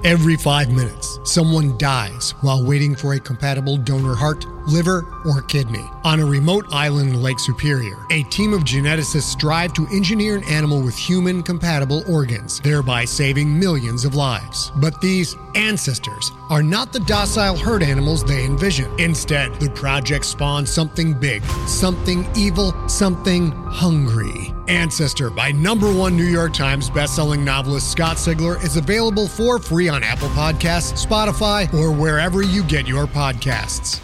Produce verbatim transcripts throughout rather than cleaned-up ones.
Every five minutes, someone dies while waiting for a compatible donor heart, liver, or kidney. On a remote island in Lake Superior, a team of geneticists strive to engineer an animal with human-compatible organs, thereby saving millions of lives. But these ancestors are not the docile herd animals they envision. Instead, the project spawns something big, something evil, something hungry. Ancestor by number one New York Times bestselling novelist Scott Sigler is available for free on Apple Podcasts, Spotify, or wherever you get your podcasts.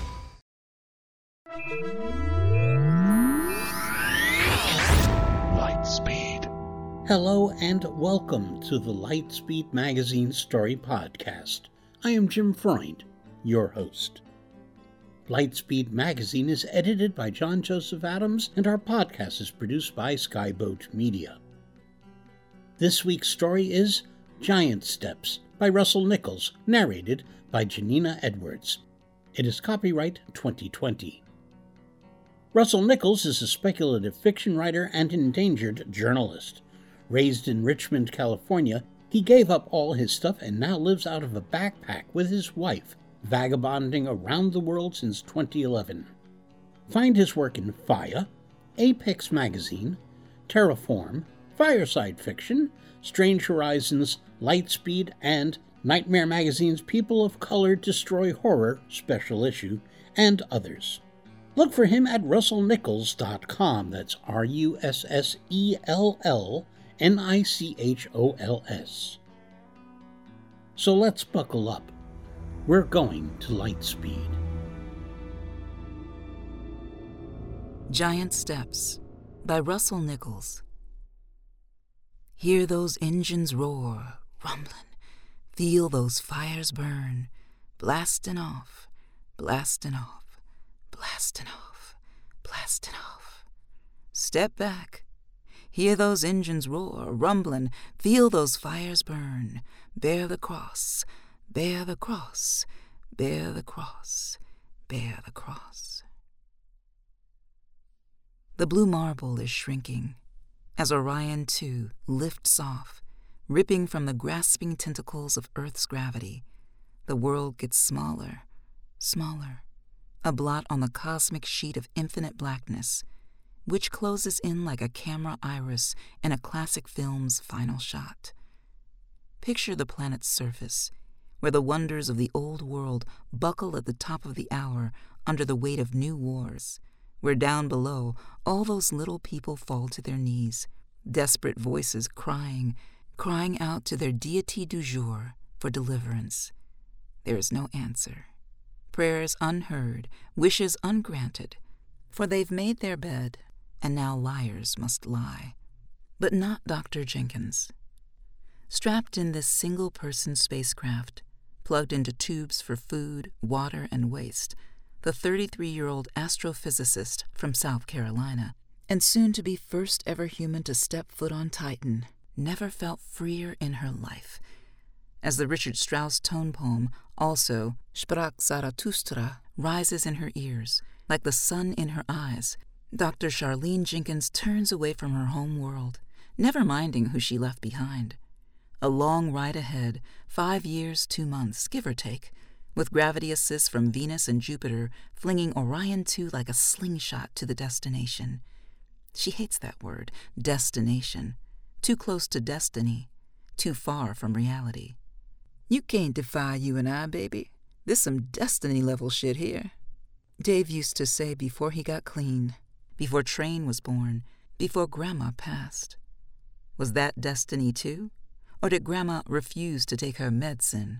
Lightspeed. Hello and welcome to the Lightspeed Magazine Story Podcast. I am Jim Freund, your host. Lightspeed Magazine is edited by John Joseph Adams, and our podcast is produced by Skyboat Media. This week's story is Giant Steps by Russell Nichols, narrated by Janina Edwards. It is copyright twenty twenty. Russell Nichols is a speculative fiction writer and endangered journalist. Raised in Richmond, California, he gave up all his stuff and now lives out of a backpack with his wife, vagabonding around the world since twenty eleven. Find his work in Faya, Apex Magazine, Terraform, Fireside Fiction, Strange Horizons, Lightspeed, and Nightmare Magazine's People of Color Destroy Horror special issue, and others. Look for him at russell nichols dot com. That's R U S S E L L N I C H O L S. So let's buckle up. We're going to Lightspeed. Giant Steps by Russell Nichols. Hear those engines roar, rumblin', feel those fires burn, blastin' off, blastin' off, blastin' off, blastin' off. Step back, hear those engines roar, rumblin', feel those fires burn, bear the cross, bear the cross, bear the cross, bear the cross. The blue marble is shrinking as Orion two lifts off, ripping from the grasping tentacles of Earth's gravity. The world gets smaller, smaller, a blot on the cosmic sheet of infinite blackness, which closes in like a camera iris in a classic film's final shot. Picture the planet's surface, where the wonders of the old world buckle at the top of the hour under the weight of new wars, where down below all those little people fall to their knees, desperate voices crying, crying out to their deity du jour for deliverance. There is no answer. Prayers unheard, wishes ungranted, for they've made their bed, and now liars must lie. But not Doctor Jenkins. Strapped in this single-person spacecraft, plugged into tubes for food, water, and waste, the thirty-three-year-old astrophysicist from South Carolina, and soon to be first ever human to step foot on Titan, never felt freer in her life. As the Richard Strauss tone poem, also Sprach Zarathustra, rises in her ears, like the sun in her eyes, Doctor Charlene Jenkins turns away from her home world, never minding who she left behind. A long ride ahead, five years, two months, give or take, with gravity assists from Venus and Jupiter flinging Orion two like a slingshot to the destination. She hates that word, destination. Too close to destiny, too far from reality. You can't defy you and I, baby. This some destiny-level shit here. Dave used to say before he got clean, before Train was born, before Grandma passed. Was that destiny too? Or did Grandma refuse to take her medicine?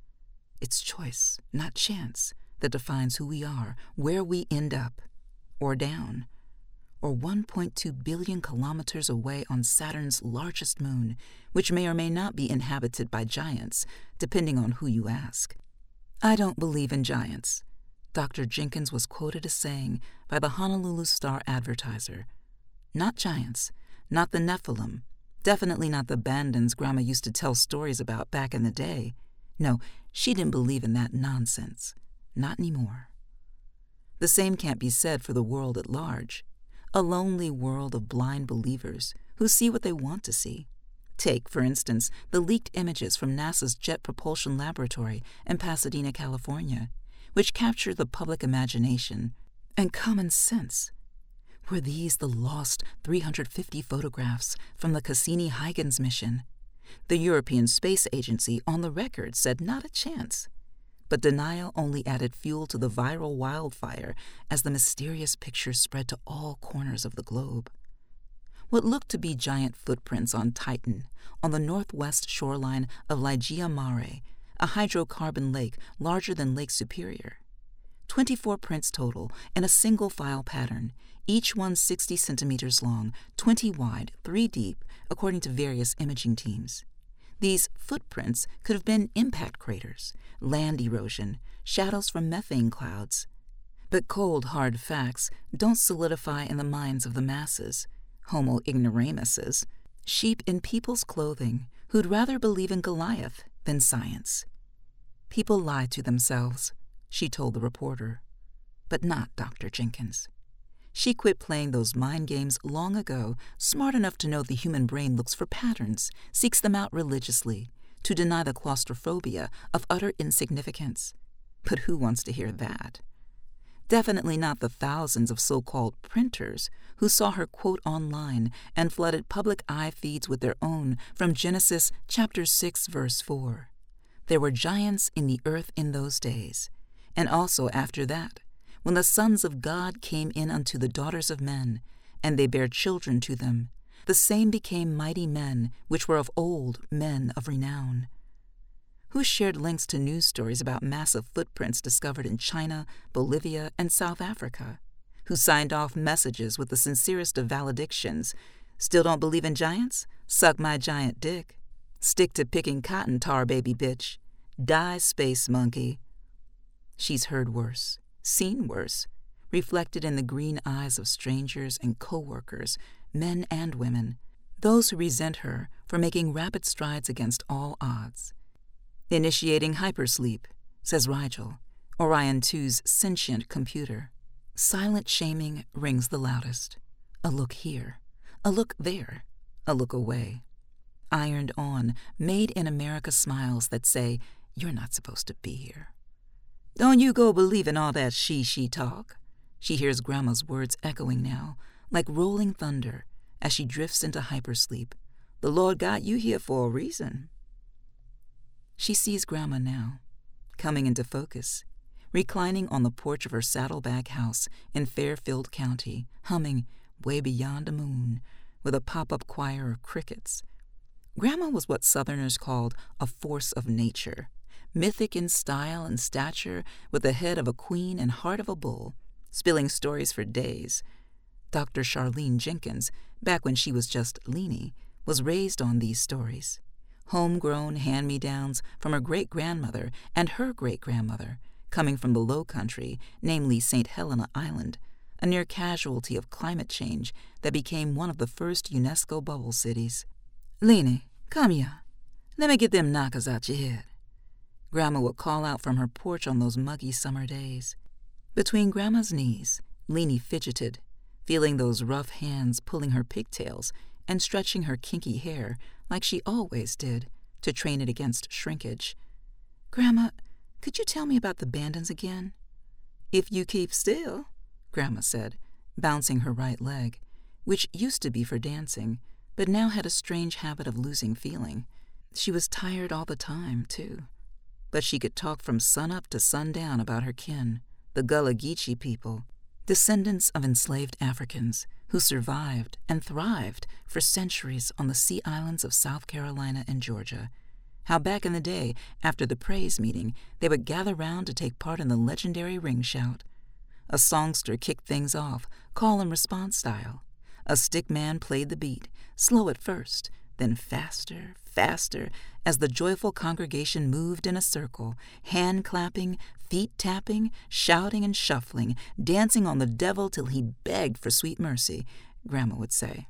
It's choice, not chance, that defines who we are, where we end up, or down, or one point two billion kilometers away on Saturn's largest moon, which may or may not be inhabited by giants, depending on who you ask. I don't believe in giants, Doctor Jenkins was quoted as saying by the Honolulu Star-Advertiser. Not giants, not the Nephilim, definitely not the Bandans Grandma used to tell stories about back in the day. No, she didn't believe in that nonsense. Not anymore. The same can't be said for the world at large. A lonely world of blind believers who see what they want to see, Take, for instance, the leaked images from NASA's Jet Propulsion Laboratory in Pasadena, California, which capture the public imagination and common sense. Were these the lost three hundred fifty photographs from the Cassini-Huygens mission? The European Space Agency on the record said not a chance. But denial only added fuel to the viral wildfire as the mysterious pictures spread to all corners of the globe. What looked to be giant footprints on Titan, on the northwest shoreline of Ligeia Mare, a hydrocarbon lake larger than Lake Superior. twenty-four prints total in a single file pattern, each one sixty centimeters long, twenty wide, three deep, according to various imaging teams. These footprints could have been impact craters, land erosion, shadows from methane clouds. But cold, hard facts don't solidify in the minds of the masses, homo ignoramuses, sheep in people's clothing who'd rather believe in Goliath than science. People lie to themselves, she told the reporter, but not Doctor Jenkins. She quit playing those mind games long ago, smart enough to know the human brain looks for patterns, seeks them out religiously, to deny the claustrophobia of utter insignificance. But who wants to hear that? Definitely not the thousands of so-called printers who saw her quote online and flooded public eye feeds with their own from Genesis chapter six, verse four. There were giants in the earth in those days, and also after that, when the sons of God came in unto the daughters of men, and they bare children to them, the same became mighty men, which were of old men of renown. Who shared links to news stories about massive footprints discovered in China, Bolivia, and South Africa? Who signed off messages with the sincerest of valedictions? Still don't believe in giants? Suck my giant dick. Stick to picking cotton, tar baby bitch. Die, space monkey. She's heard worse, seen worse, reflected in the green eyes of strangers and co-workers, men and women, those who resent her for making rapid strides against all odds. Initiating hypersleep, says Rigel, Orion two's sentient computer. Silent shaming rings the loudest. A look here, a look there, a look away. Ironed on, made in America smiles that say, you're not supposed to be here. Don't you go believing all that she-she talk. She hears Grandma's words echoing now, like rolling thunder, as she drifts into hypersleep. The Lord got you here for a reason. She sees Grandma now, coming into focus, reclining on the porch of her saddlebag house in Fairfield County, humming Way Beyond the Moon with a pop-up choir of crickets. Grandma was what Southerners called a force of nature, mythic in style and stature, with the head of a queen and heart of a bull, spilling stories for days. Doctor Charlene Jenkins, back when she was just Leanie, was raised on these stories. Homegrown hand-me-downs from her great-grandmother and her great-grandmother, coming from the Low Country, namely Saint Helena Island, a near casualty of climate change that became one of the first UNESCO bubble cities. Leanie, come here. Let me get them knockers out your head. Grandma would call out from her porch on those muggy summer days. Between Grandma's knees, Leanie fidgeted, feeling those rough hands pulling her pigtails and stretching her kinky hair like she always did to train it against shrinkage. Grandma, could you tell me about the Bandons again? If you keep still, Grandma said, bouncing her right leg, which used to be for dancing, but now had a strange habit of losing feeling. She was tired all the time, too. But she could talk from sunup to sundown about her kin, the Gullah Geechee people, descendants of enslaved Africans who survived and thrived for centuries on the sea islands of South Carolina and Georgia. How back in the day, after the praise meeting, they would gather round to take part in the legendary ring shout. A songster kicked things off, call and response style. A stick man played the beat, slow at first, then faster, faster, as the joyful congregation moved in a circle, hand-clapping, feet-tapping, shouting and shuffling, dancing on the devil till he begged for sweet mercy, Grandma would say.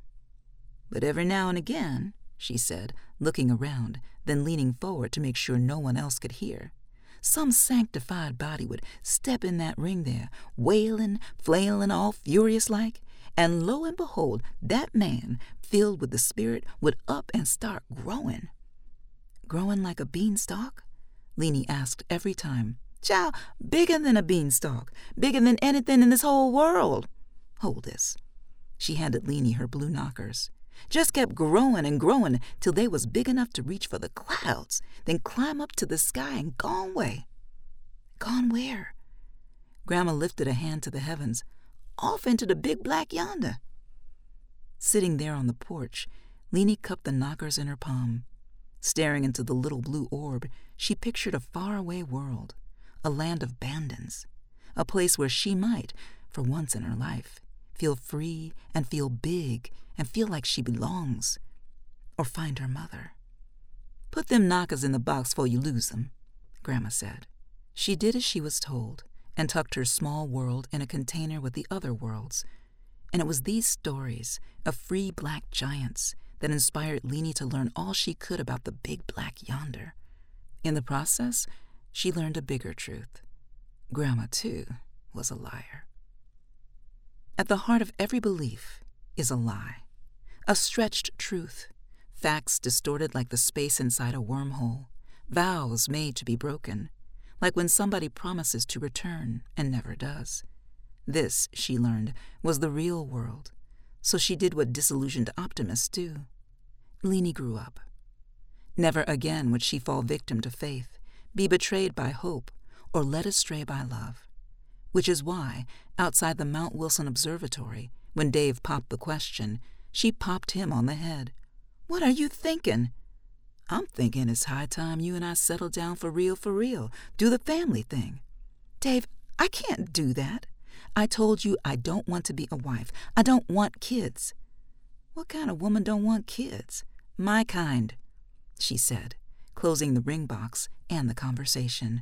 But every now and again, she said, looking around, then leaning forward to make sure no one else could hear, some sanctified body would step in that ring there, wailing, flailing, all furious-like, And lo and behold, that man, filled with the Spirit, would up and start growing. Growing like a beanstalk? Leanie asked every time. Child, bigger than a beanstalk, bigger than anything in this whole world. Hold this. She handed Leanie her blue knockers. Just kept growing and growing till they was big enough to reach for the clouds, then climb up to the sky and gone away. Gone where? Grandma lifted a hand to the heavens, off into the big black yonder. Sitting there on the porch, Leanie cupped the knockers in her palm. Staring into the little blue orb, she pictured a faraway world, a land of bandits, a place where she might, for once in her life, feel free and feel big and feel like she belongs, or find her mother. Put them knockers in the box before you lose them, Grandma said. She did as she was told and tucked her small world in a container with the other worlds, and it was these stories of free black giants that inspired Leanie to learn all she could about the big black yonder. In the process, she learned a bigger truth. Grandma, too, was a liar. At the heart of every belief is a lie, a stretched truth, facts distorted like the space inside a wormhole, vows made to be broken, like when somebody promises to return and never does. This, she learned, was the real world, so she did what disillusioned optimists do. Leanie grew up. Never again would she fall victim to faith, be betrayed by hope, or led astray by love. Which is why, outside the Mount Wilson Observatory, when Dave popped the question, she popped him on the head. "What are you thinking?" "I'm thinking it's high time you and I settle down for real for real, do the family thing." "Dave, I can't do that. I told you I don't want to be a wife. I don't want kids." "What kind of woman don't want kids?" "My kind," she said, closing the ring box and the conversation.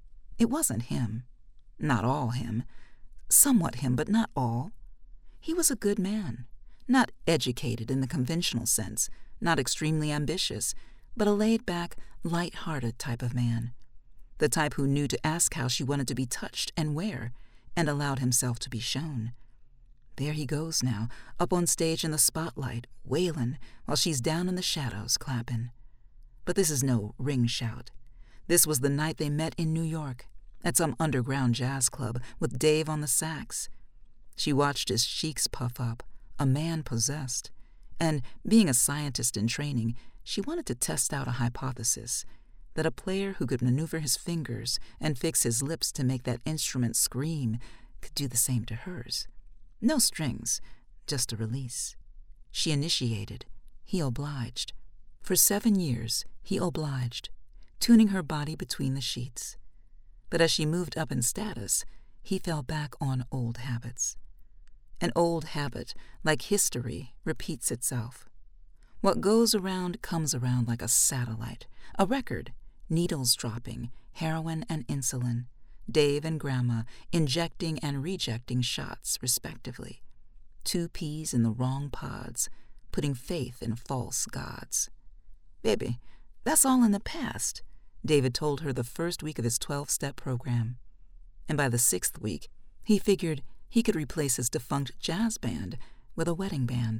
It wasn't him. Not all him. Somewhat him, but not all. He was a good man, not educated in the conventional sense, not extremely ambitious, but a laid-back, light-hearted type of man. The type who knew to ask how she wanted to be touched and where, and allowed himself to be shown. There he goes now, up on stage in the spotlight, wailing, while she's down in the shadows clapping. But this is no ring shout. This was the night they met in New York, at some underground jazz club, with Dave on the sax. She watched his cheeks puff up, a man possessed, and, being a scientist in training, she wanted to test out a hypothesis, that a player who could maneuver his fingers and fix his lips to make that instrument scream could do the same to hers. No strings, just a release. She initiated. He obliged. For seven years, he obliged, tuning her body between the sheets. But as she moved up in status, he fell back on old habits. An old habit, like history, repeats itself. What goes around comes around like a satellite, a record, needles dropping, heroin and insulin, Dave and Grandma injecting and rejecting shots, respectively. Two peas in the wrong pods, putting faith in false gods. "Baby, that's all in the past," David told her the first week of his twelve-step program. And by the sixth week, he figured he could replace his defunct jazz band with a wedding band.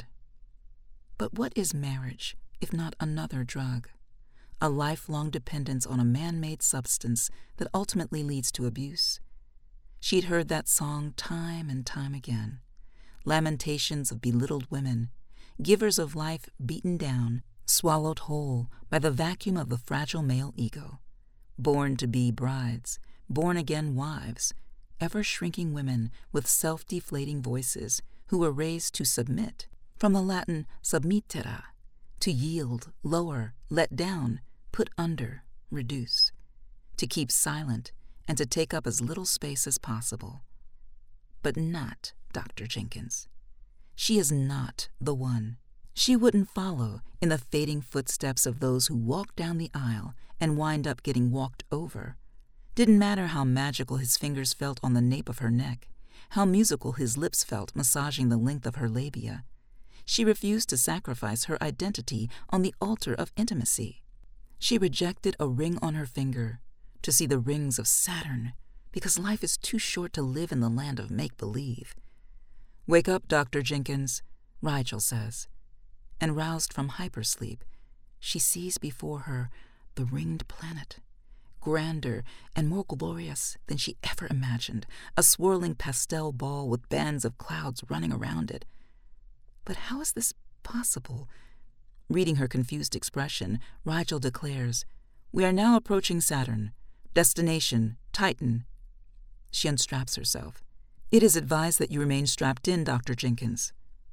But what is marriage, if not another drug? A lifelong dependence on a man-made substance that ultimately leads to abuse. She'd heard that song time and time again. Lamentations of belittled women, givers of life beaten down, swallowed whole by the vacuum of the fragile male ego. Born to be brides, born-again wives, ever-shrinking women with self-deflating voices who were raised to submit, from the Latin submittere, to yield, lower, let down, put under, reduce, to keep silent and to take up as little space as possible. But not Doctor Jenkins. She is not the one. She wouldn't follow in the fading footsteps of those who walk down the aisle and wind up getting walked over. Didn't matter how magical his fingers felt on the nape of her neck, how musical his lips felt massaging the length of her labia. She refused to sacrifice her identity on the altar of intimacy. She rejected a ring on her finger to see the rings of Saturn, because life is too short to live in the land of make-believe. "Wake up, Doctor Jenkins," Rigel says. And roused from hypersleep, she sees before her the ringed planet, grander and more glorious than she ever imagined, a swirling pastel ball with bands of clouds running around it. But how is this possible? Reading her confused expression, Rigel declares, "We are now approaching Saturn. Destination, Titan." She unstraps herself. "It is advised that you remain strapped in, Doctor Jenkins."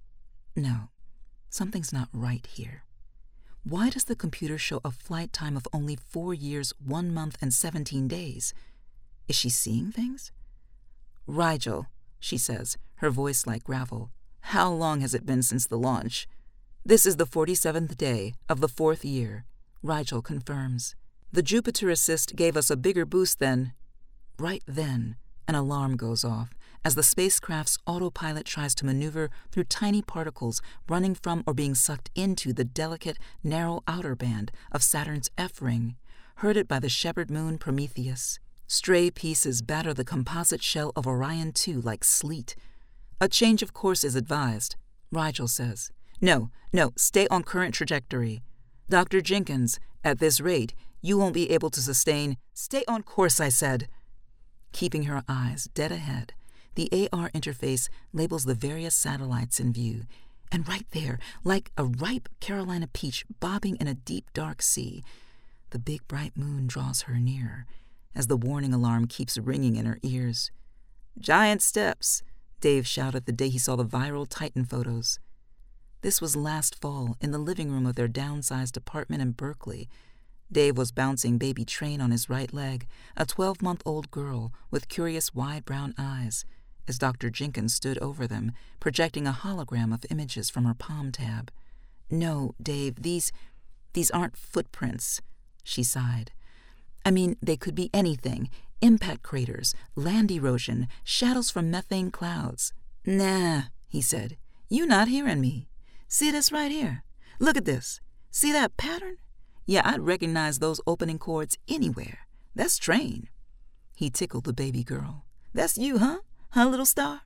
No, something's not right here. Why does the computer show a flight time of only four years, one month, and seventeen days? Is she seeing things? "Rigel," she says, her voice like gravel, "how long has it been since the launch?" "This is the forty-seventh day of the fourth year," Rigel confirms. "The Jupiter Assist gave us a bigger boost than—" Right then, an alarm goes off as the spacecraft's autopilot tries to maneuver through tiny particles running from or being sucked into the delicate, narrow outer band of Saturn's F-ring, herded by the shepherd moon Prometheus. Stray pieces batter the composite shell of Orion two like sleet. "A change of course is advised," Rigel says. "No, no, stay on current trajectory. Doctor Jenkins, at this rate, you won't be able to sustain—" "Stay on course, I said." Keeping her eyes dead ahead, the A R interface labels the various satellites in view, and right there, like a ripe Carolina peach bobbing in a deep, dark sea, the big bright moon draws her nearer as the warning alarm keeps ringing in her ears. "Giant steps," Dave shouted the day he saw the viral Titan photos. This was last fall in the living room of their downsized apartment in Berkeley. Dave was bouncing baby Train on his right leg, a twelve-month-old girl with curious wide brown eyes, as Doctor Jenkins stood over them, projecting a hologram of images from her palm tab. "No, Dave, these, these aren't footprints," she sighed. "I mean, they could be anything. Impact craters, land erosion, shadows from methane clouds." "Nah," he said. "You not hearing me. See this right here? Look at this. See that pattern? Yeah, I'd recognize those opening chords anywhere. That's Train." He tickled the baby girl. "That's you, huh? Huh, little star?"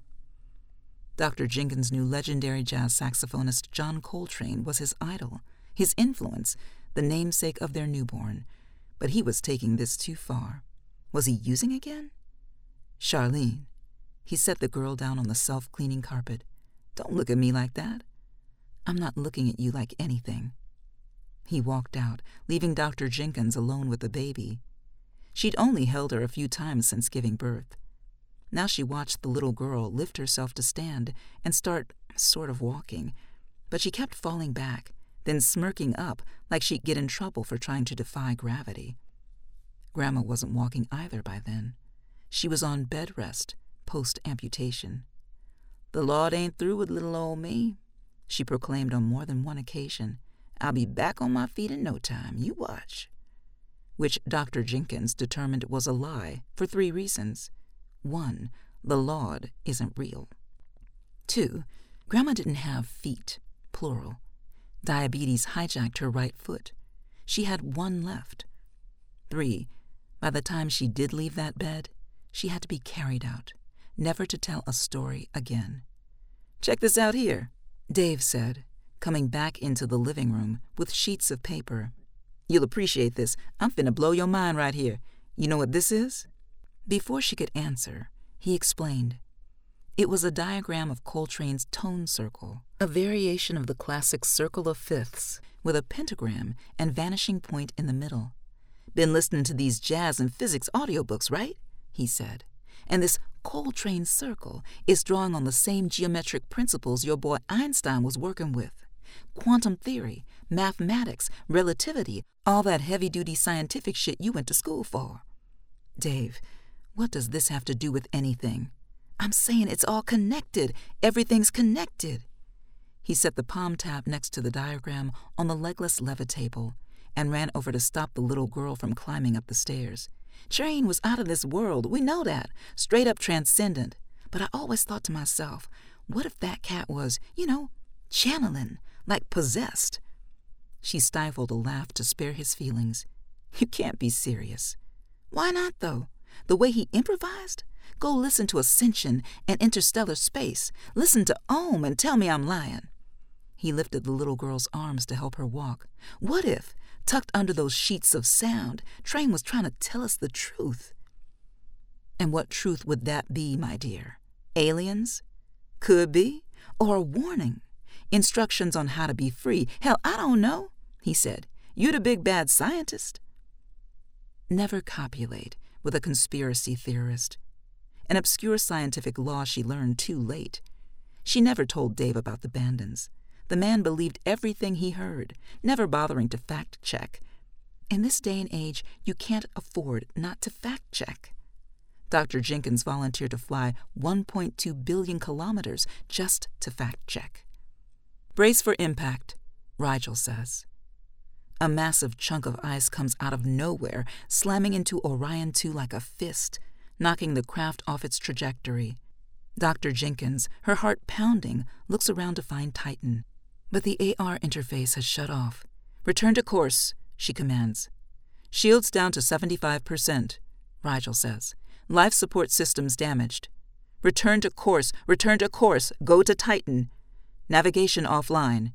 Doctor Jenkins knew legendary jazz saxophonist John Coltrane was his idol, his influence, the namesake of their newborn. But he was taking this too far. Was he using again? "Charlene," he set the girl down on the self-cleaning carpet. "Don't look at me like that." "I'm not looking at you like anything." He walked out, leaving Doctor Jenkins alone with the baby. She'd only held her a few times since giving birth. Now she watched the little girl lift herself to stand and start sort of walking, but she kept falling back, then smirking up like she'd get in trouble for trying to defy gravity. Grandma wasn't walking either by then. She was on bed rest, post-amputation. "The Lord ain't through with little old me," she proclaimed on more than one occasion. "I'll be back on my feet in no time. You watch." Which Doctor Jenkins determined was a lie for three reasons. One, the Lord isn't real. Two, Grandma didn't have feet, plural. Diabetes hijacked her right foot. She had one left. Three, by the time she did leave that bed, she had to be carried out, never to tell a story again. "Check this out here," Dave said, coming back into the living room with sheets of paper. "You'll appreciate this. I'm finna blow your mind right here. You know what this is?" Before she could answer, he explained. It was a diagram of Coltrane's tone circle, a variation of the classic circle of fifths with a pentagram and vanishing point in the middle. "Been listening to these jazz and physics audiobooks, right?" he said. "And this Coltrane circle is drawing on the same geometric principles your boy Einstein was working with. Quantum theory, mathematics, relativity, all that heavy-duty scientific shit you went to school for." "Dave, what does this have to do with anything?" "I'm saying it's all connected. Everything's connected." He set the palm tab next to the diagram on the legless leva table and ran over to stop the little girl from climbing up the stairs. "Train was out of this world. We know that. Straight up transcendent. But I always thought to myself, what if that cat was, you know, channeling, like possessed?" She stifled a laugh to spare his feelings. "You can't be serious." "Why not, though? The way he improvised? Go listen to Ascension and Interstellar Space. Listen to Ohm and tell me I'm lying. He lifted the little girl's arms to help her walk. What if, tucked under those sheets of sound, Train was trying to tell us the truth? And what truth would that be, my dear? Aliens? Could be. Or a warning. Instructions on how to be free. Hell, I don't know, he said. You the big bad scientist. Never copulate with a conspiracy theorist. An obscure scientific law she learned too late. She never told Dave about the Bandons. The man believed everything he heard, never bothering to fact-check. In this day and age, you can't afford not to fact-check. Doctor Jenkins volunteered to fly one point two billion kilometers just to fact-check. Brace for impact, Rigel says. A massive chunk of ice comes out of nowhere, slamming into Orion two like a fist, knocking the craft off its trajectory. Doctor Jenkins, her heart pounding, looks around to find Titan. But the A R interface has shut off. Return to course, she commands. Shields down to seventy-five percent, Rigel says. Life support systems damaged. Return to course, return to course, go to Titan. Navigation offline.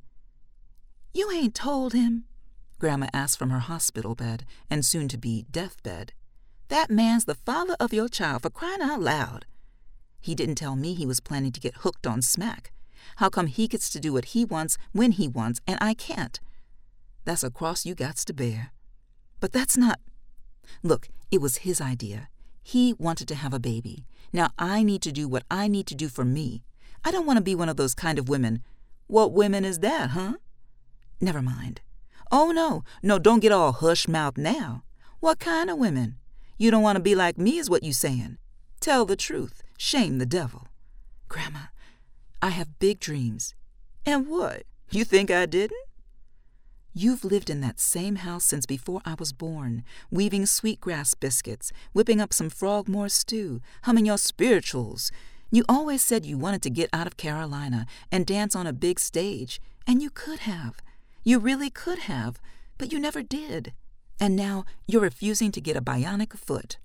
You ain't told him, Grandma asked from her hospital bed, and soon-to-be deathbed. That man's the father of your child, for crying out loud. He didn't tell me he was planning to get hooked on smack. How come he gets to do what he wants when he wants, and I can't? That's a cross you gots to bear. But that's not... Look, it was his idea. He wanted to have a baby. Now I need to do what I need to do for me. I don't want to be one of those kind of women. What women is that, huh? Never mind. Oh, no, no, don't get all hush-mouthed now. What kind of women? You don't want to be like me is what you saying. Tell the truth. Shame the devil. Grandma, I have big dreams. And what? You think I didn't? You've lived in that same house since before I was born, weaving sweetgrass biscuits, whipping up some frogmore stew, humming your spirituals. You always said you wanted to get out of Carolina and dance on a big stage, and you could have. You really could have, but you never did. And now you're refusing to get a bionic foot.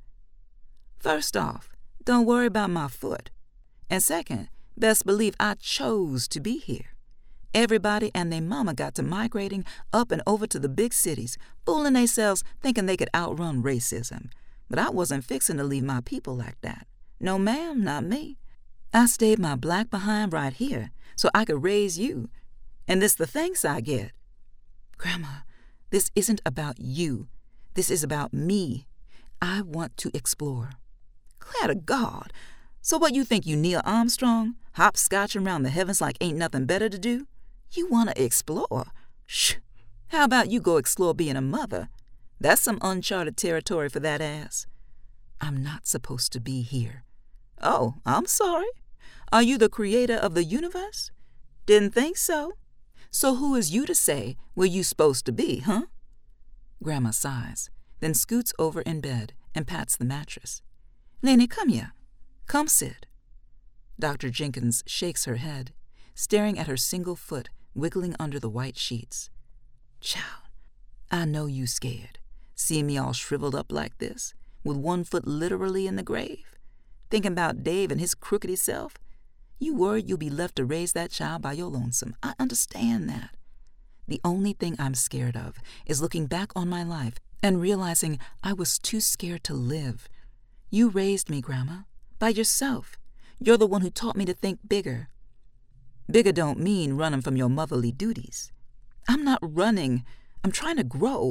First off, don't worry about my foot. And second, best believe I chose to be here. Everybody and their mama got to migrating up and over to the big cities, fooling themselves thinking they could outrun racism. But I wasn't fixing to leave my people like that. No, ma'am, not me. I stayed my black behind right here so I could raise you. And this the thanks I get. Grandma, this isn't about you. This is about me. I want to explore. Glad to God. So what you think, you Neil Armstrong? Hopscotching around the heavens like ain't nothing better to do? You want to explore? Shh. How about you go explore being a mother? That's some uncharted territory for that ass. I'm not supposed to be here. Oh, I'm sorry. Are you the creator of the universe? Didn't think so. So who is you to say where you supposed to be, huh? Grandma sighs, then scoots over in bed and pats the mattress. Lenny, come here. Come sit. Doctor Jenkins shakes her head, staring at her single foot wiggling under the white sheets. Child, I know you scared, seeing me all shriveled up like this, with one foot literally in the grave, thinking about Dave and his crookedy self. You worried you'll be left to raise that child by your lonesome. I understand that. The only thing I'm scared of is looking back on my life and realizing I was too scared to live. You raised me, Grandma, by yourself. You're the one who taught me to think bigger. Bigger don't mean running from your motherly duties. I'm not running. I'm trying to grow.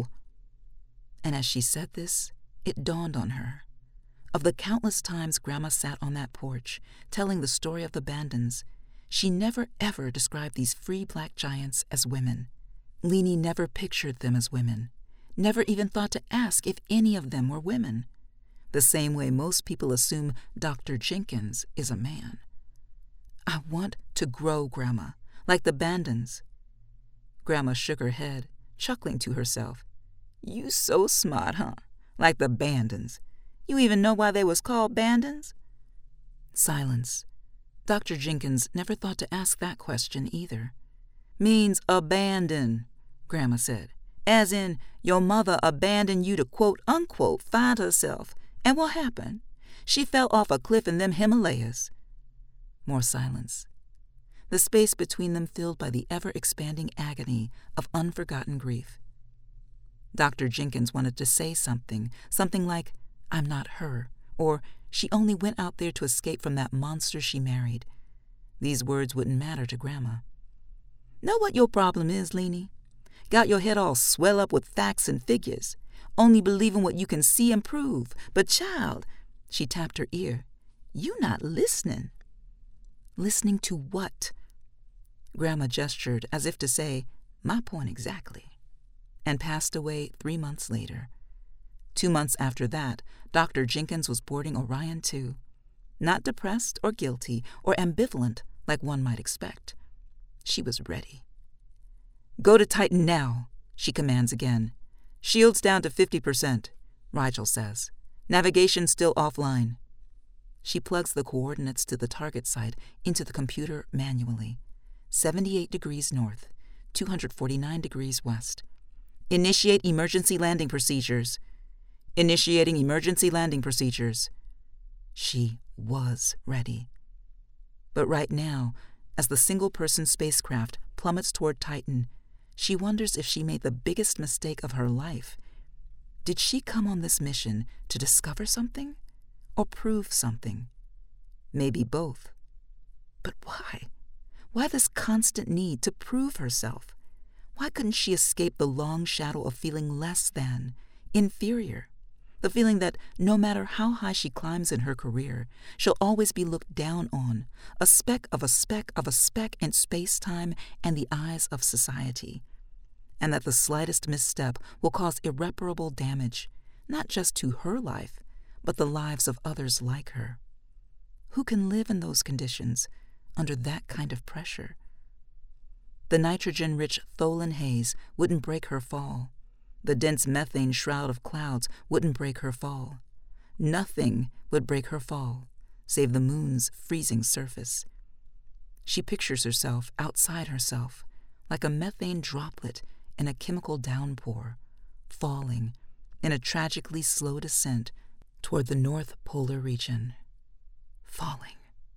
And as she said this, it dawned on her. Of the countless times Grandma sat on that porch, telling the story of the Bandons, she never ever described these free black giants as women. Leanie never pictured them as women, never even thought to ask if any of them were women. The same way most people assume Doctor Jenkins is a man. I want to grow, Grandma, like the Bandons. Grandma shook her head, chuckling to herself. You so smart, huh? Like the Bandons. You even know why they was called Bandons? Silence. Doctor Jenkins never thought to ask that question either. Means abandon, Grandma said. As in, your mother abandoned you to quote-unquote find herself. And what happened? She fell off a cliff in them Himalayas. More silence. The space between them filled by the ever-expanding agony of unforgotten grief. Doctor Jenkins wanted to say something, something like, "I'm not her," or "She only went out there to escape from that monster she married." These words wouldn't matter to Grandma. "Know what your problem is, Leanie? Got your head all swell up with facts and figures, only believing what you can see and prove. But child," she tapped her ear, "you not listening." Listening to what? Grandma gestured as if to say, "My point exactly," and passed away three months later. Two months after that, Doctor Jenkins was boarding Orion two, not depressed or guilty or ambivalent like one might expect. She was ready. "Go to Titan now," she commands again. "Shields down to fifty percent, Rigel says. Navigation still offline." She plugs the coordinates to the target site into the computer manually. seventy-eight degrees north, two hundred forty-nine degrees west. "Initiate emergency landing procedures." "Initiating emergency landing procedures." She was ready. But right now, as the single-person spacecraft plummets toward Titan, she wonders if she made the biggest mistake of her life. Did she come on this mission to discover something or prove something? Maybe both. But why? Why this constant need to prove herself? Why couldn't she escape the long shadow of feeling less than, inferior? The feeling that no matter how high she climbs in her career, she'll always be looked down on, a speck of a speck of a speck in space-time and the eyes of society. And that the slightest misstep will cause irreparable damage, not just to her life, but the lives of others like her. Who can live in those conditions, under that kind of pressure? The nitrogen-rich Tholen haze wouldn't break her fall. The dense methane shroud of clouds wouldn't break her fall. Nothing would break her fall, save the moon's freezing surface. She pictures herself outside herself, like a methane droplet in a chemical downpour, falling in a tragically slow descent toward the North Polar region. Falling.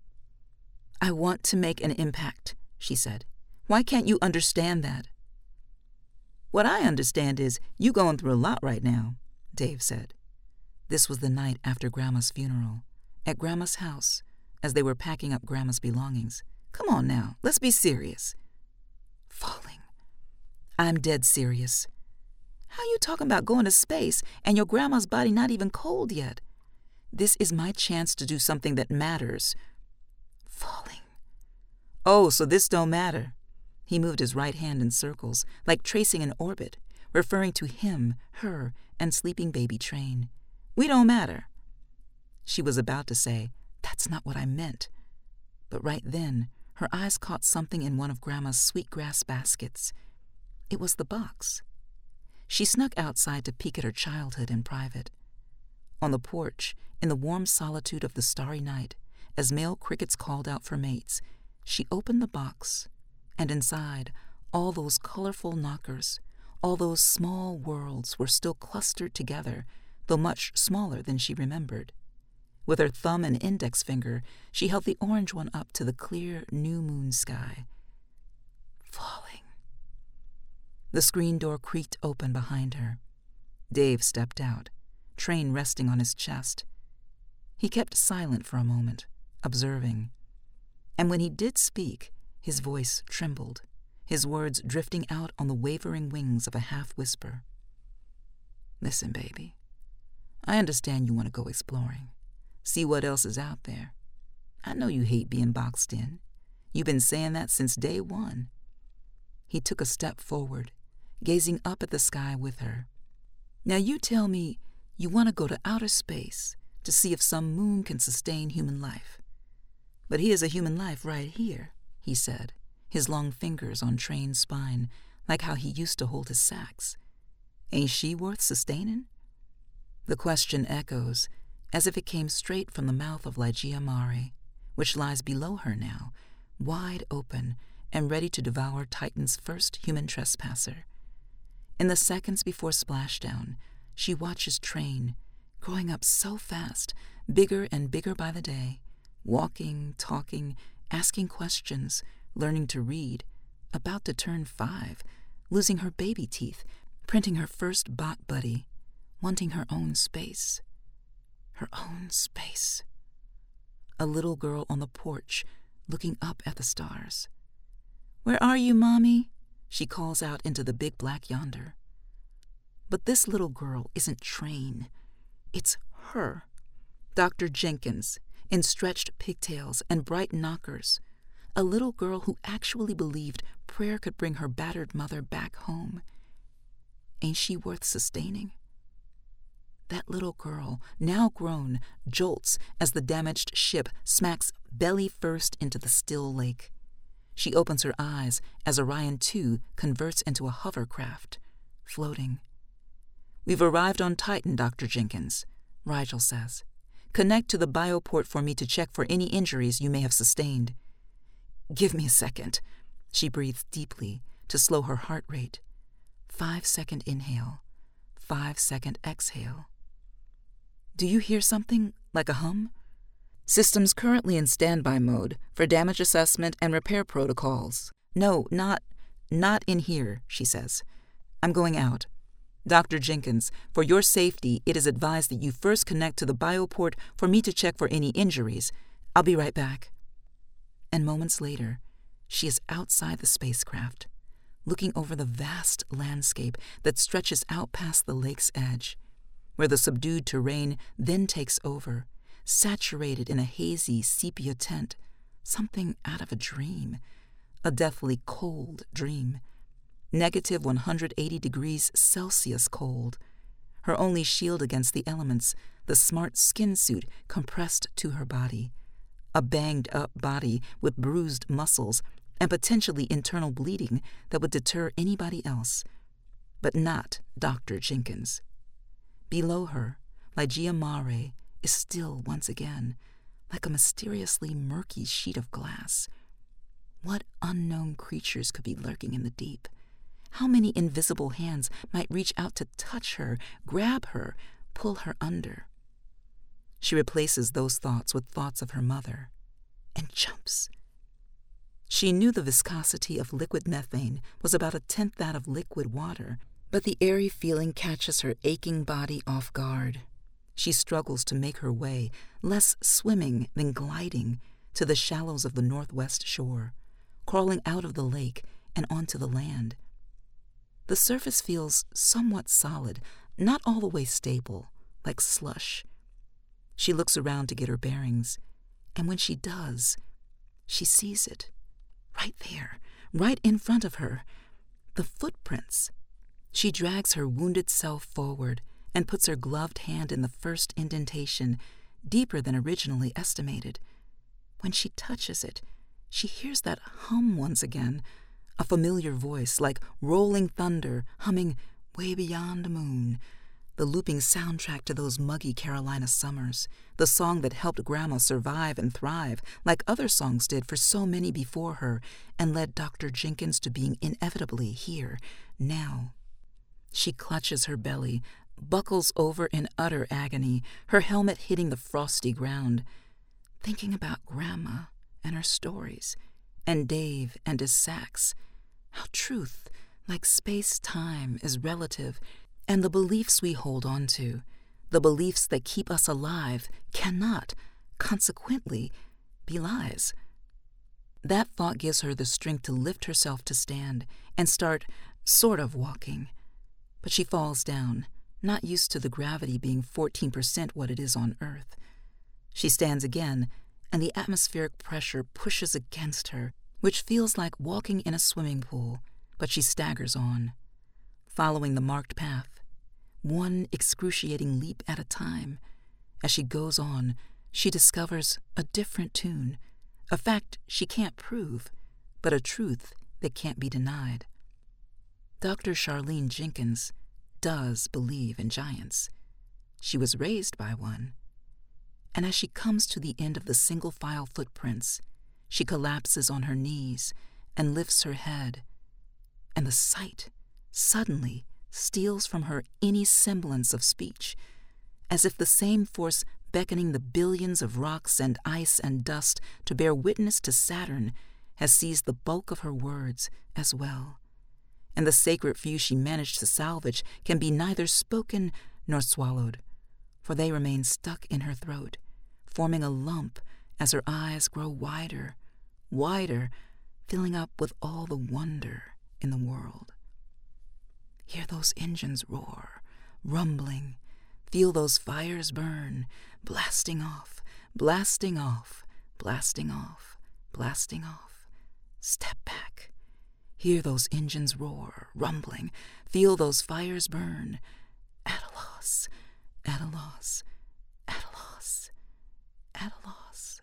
"I want to make an impact," she said. "Why can't you understand that?" "What I understand is you going through a lot right now," Dave said. This was the night after Grandma's funeral, at Grandma's house, as they were packing up Grandma's belongings. "Come on now, let's be serious." Falling. "I'm dead serious." "How you talking about going to space and your grandma's body not even cold yet?" "This is my chance to do something that matters." Falling. "Oh, so this don't matter." He moved his right hand in circles, like tracing an orbit, referring to him, her, and sleeping baby Train. "We don't matter." She was about to say, "That's not what I meant." But right then, her eyes caught something in one of Grandma's sweetgrass baskets. It was the box. She snuck outside to peek at her childhood in private. On the porch, in the warm solitude of the starry night, as male crickets called out for mates, she opened the box, and inside, all those colorful knockers, all those small worlds were still clustered together, though much smaller than she remembered. With her thumb and index finger, she held the orange one up to the clear new moon sky. Falling. The screen door creaked open behind her. Dave stepped out, Train resting on his chest. He kept silent for a moment, observing. And when he did speak, his voice trembled, his words drifting out on the wavering wings of a half-whisper. "Listen, baby, I understand you want to go exploring, see what else is out there. I know you hate being boxed in. You've been saying that since day one." He took a step forward, gazing up at the sky with her. "Now you tell me you want to go to outer space to see if some moon can sustain human life. But here's a human life right here," he said, his long fingers on Train's spine, like how he used to hold his sax. "Ain't she worth sustaining?" The question echoes, as if it came straight from the mouth of Ligeia Mare, which lies below her now, wide open and ready to devour Titan's first human trespasser. In the seconds before splashdown, she watches Train, growing up so fast, bigger and bigger by the day, walking, talking, asking questions, learning to read, about to turn five, losing her baby teeth, printing her first bot buddy, wanting her own space. Her own space. A little girl on the porch, looking up at the stars. "Where are you, Mommy?" she calls out into the big black yonder. But this little girl isn't Train. It's her. Doctor Jenkins, in stretched pigtails and bright knockers. A little girl who actually believed prayer could bring her battered mother back home. Ain't she worth sustaining? That little girl, now grown, jolts as the damaged ship smacks belly first into the still lake. She opens her eyes as Orion two converts into a hovercraft, floating. "We've arrived on Titan, Doctor Jenkins," Rigel says. "Connect to the bioport for me to check for any injuries you may have sustained." "Give me a second." She breathes deeply to slow her heart rate. Five-second inhale, five-second exhale. "Do you hear something like a hum?" "Systems currently in standby mode for damage assessment and repair protocols. No, not, not in here," she says. "I'm going out. Doctor Jenkins, for your safety, it is advised that you first connect to the bioport for me to check for any injuries. I'll be right back." And moments later, she is outside the spacecraft, looking over the vast landscape that stretches out past the lake's edge, where the subdued terrain then takes over, saturated in a hazy sepia tint, something out of a dream, a deathly cold dream. Negative one hundred eighty degrees Celsius cold. Her only shield against the elements, the smart skin suit compressed to her body. A banged-up body with bruised muscles and potentially internal bleeding that would deter anybody else, but not Doctor Jenkins. Below her, Ligeia Mare is still once again, like a mysteriously murky sheet of glass. What unknown creatures could be lurking in the deep? How many invisible hands might reach out to touch her, grab her, pull her under? She replaces those thoughts with thoughts of her mother, and jumps. She knew the viscosity of liquid methane was about a tenth that of liquid water, but the airy feeling catches her aching body off guard. She struggles to make her way, less swimming than gliding, to the shallows of the northwest shore, crawling out of the lake and onto the land. The surface feels somewhat solid, not all the way stable, like slush. She looks around to get her bearings, and when she does, she sees it. Right there, right in front of her, the footprints. She drags her wounded self forward and puts her gloved hand in the first indentation, deeper than originally estimated. When she touches it, she hears that hum once again, a familiar voice like rolling thunder humming Way Beyond the Moon, the looping soundtrack to those muggy Carolina summers, the song that helped Grandma survive and thrive like other songs did for so many before her and led Doctor Jenkins to being inevitably here, now. She clutches her belly, buckles over in utter agony, her helmet hitting the frosty ground, thinking about Grandma and her stories, and Dave and his sax, how truth, like space-time, is relative, and the beliefs we hold on to, the beliefs that keep us alive, cannot, consequently, be lies. That thought gives her the strength to lift herself to stand and start sort of walking. But she falls down, not used to the gravity being fourteen percent what it is on Earth. She stands again, and the atmospheric pressure pushes against her, which feels like walking in a swimming pool, but she staggers on, following the marked path, one excruciating leap at a time. As she goes on, she discovers a different tune, a fact she can't prove, but a truth that can't be denied. Doctor Charlene Jenkins does believe in giants. She was raised by one. And as she comes to the end of the single-file footprints, she collapses on her knees and lifts her head, and the sight suddenly steals from her any semblance of speech, as if the same force beckoning the billions of rocks and ice and dust to bear witness to Saturn, has seized the bulk of her words as well. And the sacred few she managed to salvage can be neither spoken nor swallowed, for they remain stuck in her throat, forming a lump as her eyes grow wider, wider, filling up with all the wonder in the world. Hear those engines roar, rumbling. Feel those fires burn, blasting off, blasting off, blasting off, blasting off. Step back. Hear those engines roar, rumbling. Feel those fires burn. At a loss, at a loss, at a loss, at a loss.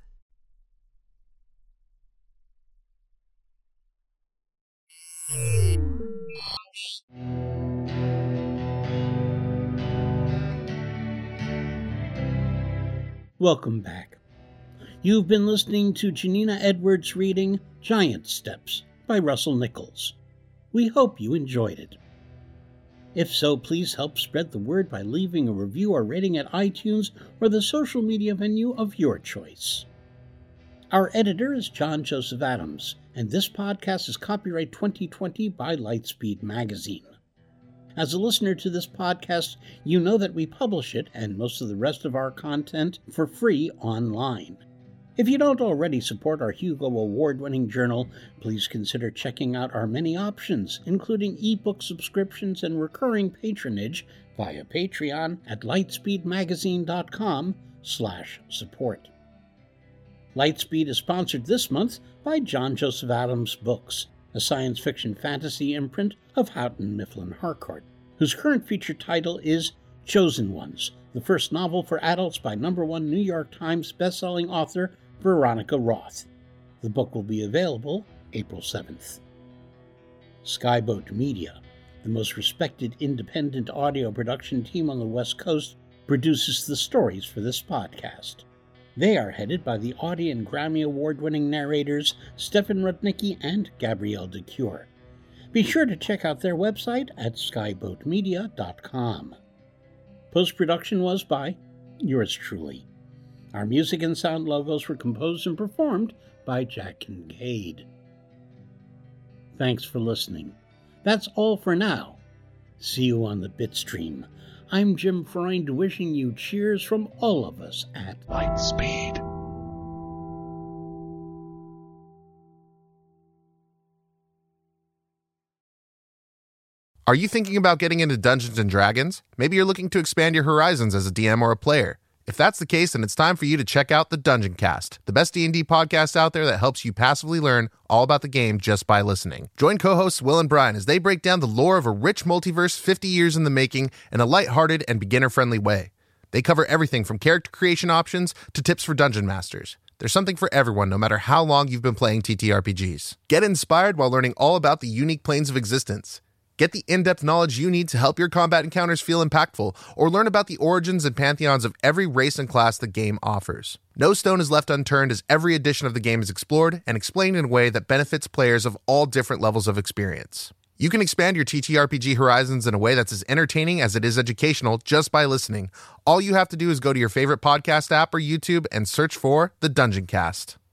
Welcome back. You've been listening to Janina Edwards reading Giant Steps by Russell Nichols. We hope you enjoyed it. If so, please help spread the word by leaving a review or rating at iTunes or the social media venue of your choice. Our editor is John Joseph Adams, and this podcast is copyright twenty twenty by Lightspeed Magazine. As a listener to this podcast, you know that we publish it and most of the rest of our content for free online. If you don't already support our Hugo Award-winning journal, please consider checking out our many options, including ebook subscriptions and recurring patronage via Patreon at lightspeedmagazine.com slash support. Lightspeed is sponsored this month by John Joseph Adams Books, a science fiction fantasy imprint of Houghton Mifflin Harcourt, whose current feature title is Chosen Ones, the first novel for adults by number one New York Times bestselling author Veronica Roth. The book will be available April seventh. Skyboat Media, the most respected independent audio production team on the West Coast, produces the stories for this podcast. They are headed by the Audie and Grammy Award-winning narrators Stefan Rudnicki and Gabrielle DeCure. Be sure to check out their website at skyboat media dot com. Post-production was by yours truly. Our music and sound logos were composed and performed by Jack Kincaid. Thanks for listening. That's all for now. See you on the Bitstream. I'm Jim Freund, wishing you cheers from all of us at Lightspeed. Are you thinking about getting into Dungeons and Dragons? Maybe you're looking to expand your horizons as a D M or a player. If that's the case, then it's time for you to check out the Dungeon Cast, the best D and D podcast out there that helps you passively learn all about the game just by listening. Join co-hosts Will and Brian as they break down the lore of a rich multiverse fifty years in the making in a lighthearted and beginner-friendly way. They cover everything from character creation options to tips for dungeon masters. There's something for everyone, no matter how long you've been playing T T R P Gs. Get inspired while learning all about the unique planes of existence. Get the in-depth knowledge you need to help your combat encounters feel impactful, or learn about the origins and pantheons of every race and class the game offers. No stone is left unturned as every edition of the game is explored and explained in a way that benefits players of all different levels of experience. You can expand your T T R P G horizons in a way that's as entertaining as it is educational just by listening. All you have to do is go to your favorite podcast app or YouTube and search for The Dungeon Cast.